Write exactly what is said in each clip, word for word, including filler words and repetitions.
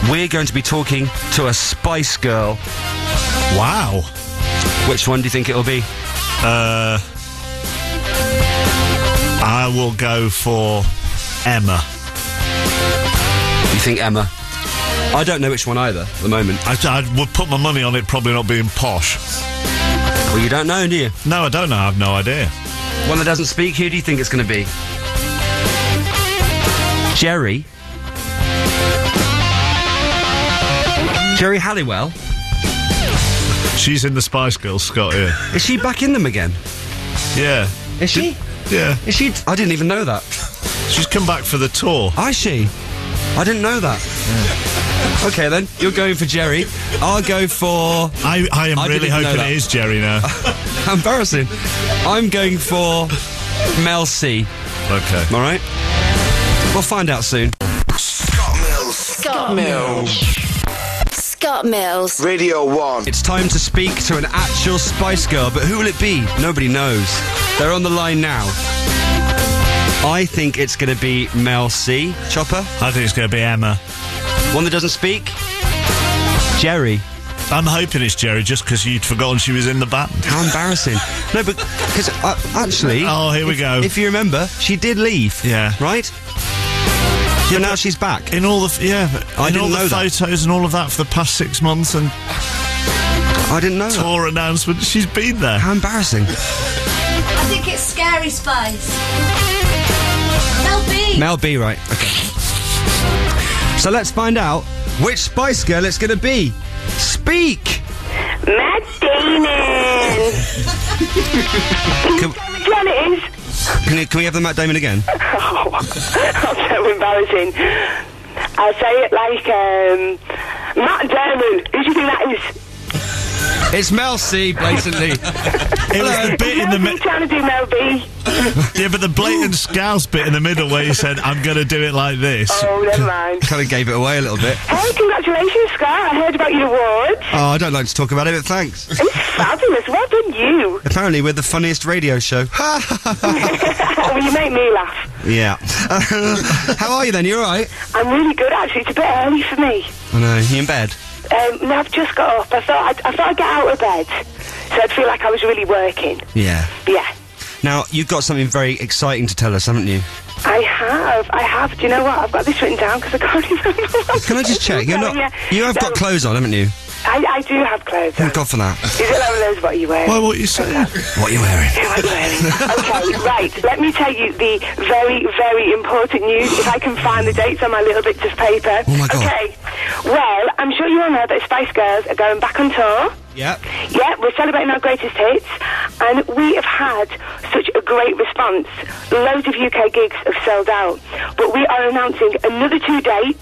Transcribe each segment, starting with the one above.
we're going to be talking to a Spice Girl. Wow. Which one do you think it'll be? Uh, I will go for Emma. You think Emma? I don't know which one either at the moment. I, I would put my money on it probably not being posh. Well, you don't know, do you? No, I don't know. I have no idea. One that doesn't speak, who do you think it's going to be? Jerry? Jerry Halliwell? She's in the Spice Girls, Scott, here. Is she back in them again? Yeah. Is she? Yeah. Is she? I didn't even know that. She's come back for the tour. Oh, is she? I didn't know that. Yeah. Okay, then. You're going for Jerry. I'll go for... I, I am I really hoping it is Jerry now. How embarrassing. I'm going for Mel C. Okay. All right? We'll find out soon. Scott Mills. Scott Mills. Scott Mills. Radio one. It's time to speak to an actual Spice Girl, but who will it be? Nobody knows. They're on the line now. I think it's going to be Mel C. Chopper? I think it's going to be Emma. One that doesn't speak? Jerry. I'm hoping it's Jerry just because you'd forgotten she was in the band. How embarrassing. No, but because uh, actually... Oh, here we if, go. If you remember, she did leave. Yeah. Right? Yeah, now she's back. In all the... F- yeah, I in didn't all the know that. photos and all of that for the past six months and... I didn't know tour that. announcement, she's been there. How embarrassing. I think it's Scary Spice. Mel B. Mel B, right. Okay. So let's find out which Spice Girl it's going to be. Speak! Matt Damon! Can, Which one it is? can, you, can we have the Matt Damon again? Oh, that's so embarrassing. I'll say it like, um... Matt Damon! Who do you think that is? It's Mel C, blatantly. It was the bit in the middle. middle. trying to do Mel B. Yeah, but the blatant scouse bit in the middle where you said, I'm going to do it like this. Oh, never mind. Kind of gave it away a little bit. Hey, congratulations, Scott. I heard about your awards. Oh, I don't like to talk about it, but thanks. It's fabulous. Well done, you. Apparently we're the funniest radio show. Well, you make me laugh. Yeah. How are you then? You alright? I'm really good, actually. It's a bit early for me. I know. You in bed? Um, no, I've just got up. I thought I'd, I thought I'd get out of bed, so I'd feel like I was really working. Yeah. Yeah. Now, you've got something very exciting to tell us, haven't you? I have, I have. Do you know what? I've got this written down because I can't remember. Can I just check? You're not. Yeah. You have No, got clothes on, haven't you? I, I do have clothes on. Thank God for that. Is it like those? What are you wearing? Why, what are you saying? What are you wearing? What am I wearing? Okay, right. Let me tell you the very, very important news. If I can find the dates on my little bits of paper. Oh my God. Okay. Well, I'm sure you all know that Spice Girls are going back on tour. Yeah. Yeah, we're celebrating our greatest hits, and we have had such a great response. Loads of U K gigs have sold out, but we are announcing another two dates.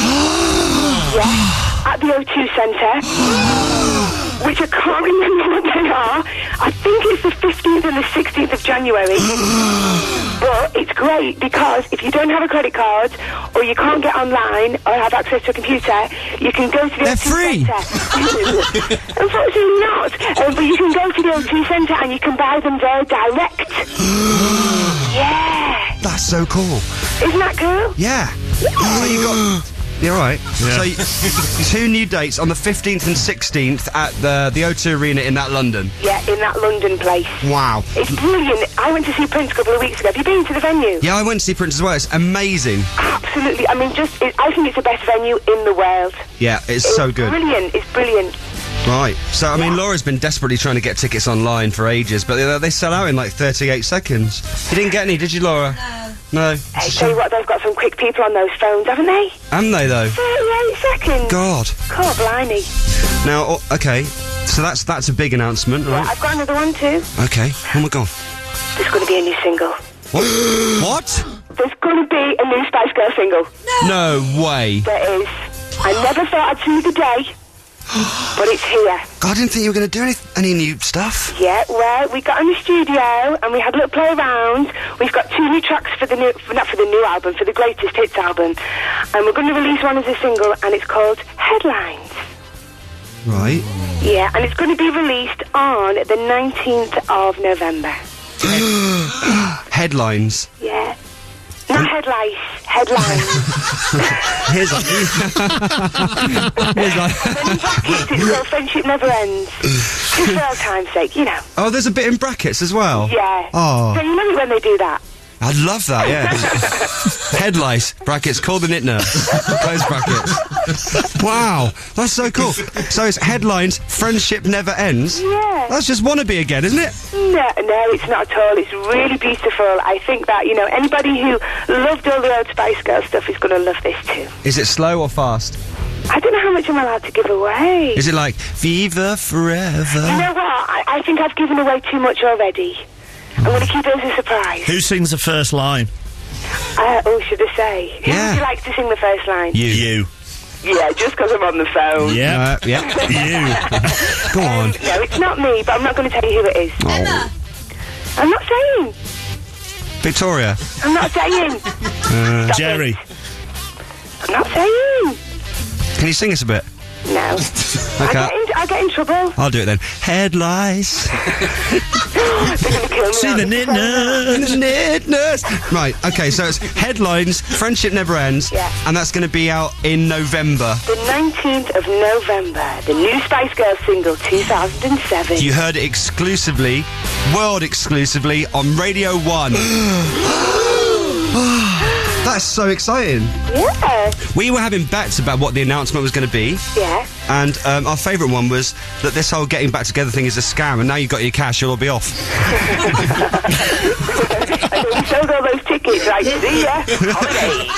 Yeah. At the O two Centre, which I can't remember what they are. I think it's the fifteenth and the sixteenth of January. But it's great because if you don't have a credit card or you can't get online or have access to a computer, you can go to the They're O two free. Centre. Unfortunately not. Um, but you can go to the O two Centre and you can buy them there direct. Yeah. That's so cool. Isn't that cool? Yeah. So you got. You're right. Yeah. So you, two new dates on the fifteenth and sixteenth at the the O two Arena in that London. Yeah, in that London place. Wow. It's brilliant. I went to see Prince a couple of weeks ago. Have you been to the venue? Yeah, I went to see Prince as well. It's amazing. Absolutely. I mean, just it, I think it's the best venue in the world. Yeah, it's, It's so good. Brilliant. It's brilliant. Right. So, I mean, Yeah. Laura's been desperately trying to get tickets online for ages, but they, they sell out in like thirty-eight seconds. You didn't get any, did you, Laura? No. No. Hey, tell you what, they've got some quick people on those phones, haven't they? Am they, though? thirty-eight seconds. God. God, blimey. Now, oh, okay. So that's that's a big announcement, Yeah, right? I've got another one too. Okay. Oh, my God. There's going to be a new single. What? What? There's going to be a new Spice Girl single. No way. There is. I never thought I'd see the day, but it's here. God, I didn't think you were going to do any, any new stuff. Yeah, well, we got in the studio and we had a little play around. We've got two new tracks for the new, not for the new album, for the greatest hits album. And we're going to release one as a single and it's called Headlines. Right. Yeah, and it's going to be released on the nineteenth of November. Headlines. Yeah. Not headlights, headlines. Here's a... Here's a... Then in brackets, it's called Friendship Never Ends. Just for old time's sake, you know. Oh, there's a bit in brackets as well? Yeah. Oh. So you love it when they do that. I'd love that, yeah. Headlights, brackets, call the knit nurse. Close brackets. Wow, that's so cool. So it's headlines, Friendship Never Ends? Yeah. That's just wannabe again, isn't it? No, no, it's not at all. It's really beautiful. I think that, you know, anybody who loved all the old Spice Girls stuff is going to love this too. Is it slow or fast? I don't know how much I'm allowed to give away. Is it like, Viva Forever? You know what? I, I think I've given away too much already. I'm going to keep it as a surprise. Who sings the first line? Uh, oh, should I say? Who Yeah. would you like to sing the first line? You. You. Yeah, just because I'm on the phone. Yeah. Uh, yeah. You. Go on. No, it's not me, but I'm not going to tell you who it is. Emma. I'm not saying. Victoria. I'm not saying. Stop Jerry. it. I'm not saying. Can you sing us a bit? No. I, Okay. get in, I get in trouble. I'll do it then. Headlights. They're going to kill me. See now. the knit nurse. Knit nurse. Right, okay, so it's headlines, Friendship Never Ends. Yeah. And that's going to be out in November. The nineteenth of November, the new Spice Girls single, two thousand seven. You heard it exclusively, world exclusively, on Radio one. That's so exciting. Yeah. We were having bets about what the announcement was going to be, Yeah. and um, our favourite one was that this whole getting back together thing is a scam, and now you've got your cash, you'll all be off. And then we sold all those tickets, like, see ya. Holiday.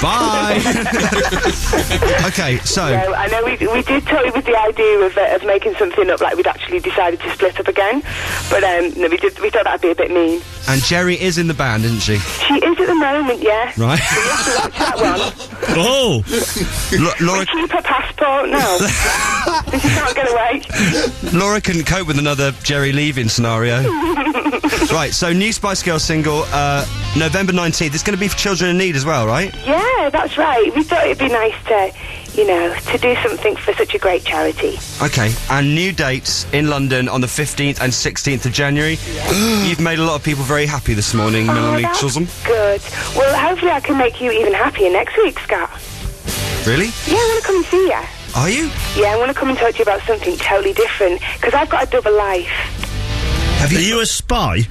Bye! Okay, so, So I know we we did toy with the idea of, uh, of making something up, like we'd actually decided to split up again, but um, no, we did we thought that'd be a bit mean. and Jerry is in the band, isn't she? She is at the moment, yeah. Right? You have to watch that one. Oh. L- Laura, We keep her passport now. She can't get away. Laura couldn't cope with another Jerry leaving scenario. Right, so new Spice Girls single, uh, November nineteenth. It's going to be for children in need as well, right? Yeah, that's right. We thought it'd be nice to, you know, to do something for such a great charity. Okay, and new dates in London on the fifteenth and sixteenth of January. You've made a lot of people very happy this morning, Melanie Oh, that's Chisholm. good. Well, hopefully I can make you even happier next week, Scott. Really? Yeah, I want to come and see you. Are you? Yeah, I want to come and talk to you about something totally different, because I've got a double life. Have Are you a spy?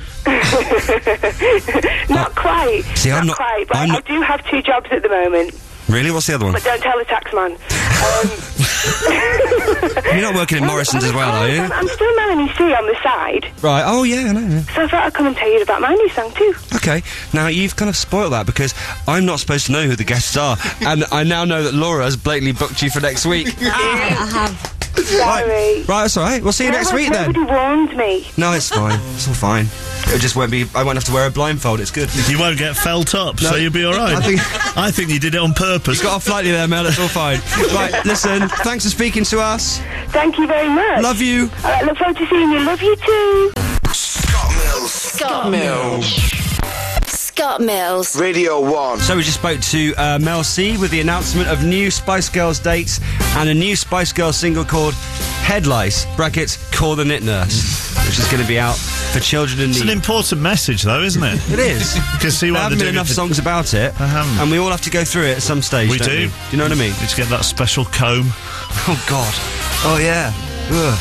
Not quite. See, I'm not- quite, but I'm I not- do have two jobs at the moment. Really? What's the other one? But don't tell the tax man. Um, You're not working in Morrison's as well, are you? I'm, I'm still Melanie C on the side, Right, oh yeah, I know. Yeah. so I thought I'd come and tell you about my new song too. Okay, now you've kind of spoiled that because I'm not supposed to know who the guests are, and I now know that Laura has blatantly booked you for next week. I have. Sorry. Right, right, that's all right. We'll see you No next one- week then. Nobody warned me. No, it's fine. It's all fine. It just won't be. I won't have to wear a blindfold. It's good. You won't get felt up, No. so you'll be all right. I think- I think you did it on purpose. Got off lightly there, Mel. It's all fine. Right, listen. Thanks for speaking to us. Thank you very much. Love you. All right, look forward to seeing you. Love you too. Scott Mills. Scott Mills. Scott Mills. Radio one. So we just spoke to uh, Mel C with the announcement of new Spice Girls dates and a new Spice Girls single called Headlights, brackets, Call the Knit Nurse, which is going to be out for children in It's an need. important message, though, isn't it? It is. You can see There why haven't they're been doing enough it. for- songs about it, They haven't. and we all have to go through it at some stage. We don't do. we? Do you know what I mean? Need to get that special comb. Oh God. Oh yeah. Ugh.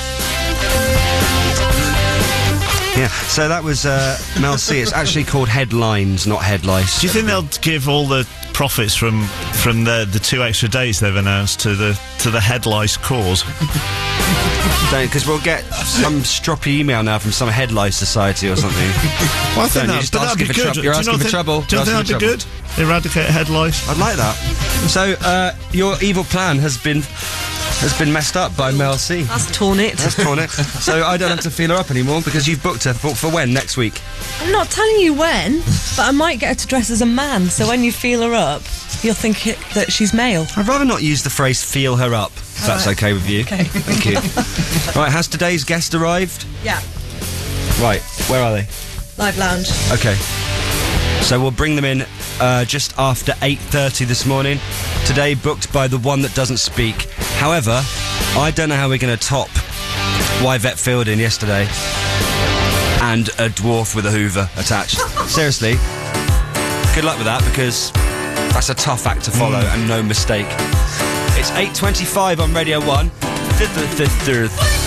Yeah. So that was uh, Mel C. It's actually called Headlines, not Headlights. Do you think they'll give all the profits from from the the two extra days they've announced to the to the Headlights cause? Because we'll get some stroppy email now from some Headlight Society or something. Well, I think Don't you that, just but asking that'd be for good. trouble. You're Do you asking not for think- trouble. Do you You're think asking that'd be for good? Eradicate Headlights. I'd like that. So uh, your evil plan has been has been messed up by Mel C. That's torn it. That's torn it. So I don't have to feel her up anymore because you've booked her for, for when next week. I'm not telling you when, but I might get her to dress as a man, so when you feel her up, you'll think it, that she's male. I'd rather not use the phrase "feel her up." If that's right. okay with you. Okay. Thank you. Right, has today's guest arrived? Yeah. Right, where are they? Live lounge. Okay. So we'll bring them in uh, just after eight thirty this morning. Today booked by the one that doesn't speak. However, I don't know how we're going to top Yvette Fielding yesterday and a dwarf with a Hoover attached. Seriously. Good luck with that because That's a tough act to follow, and no mistake. It's eight twenty-five on Radio one.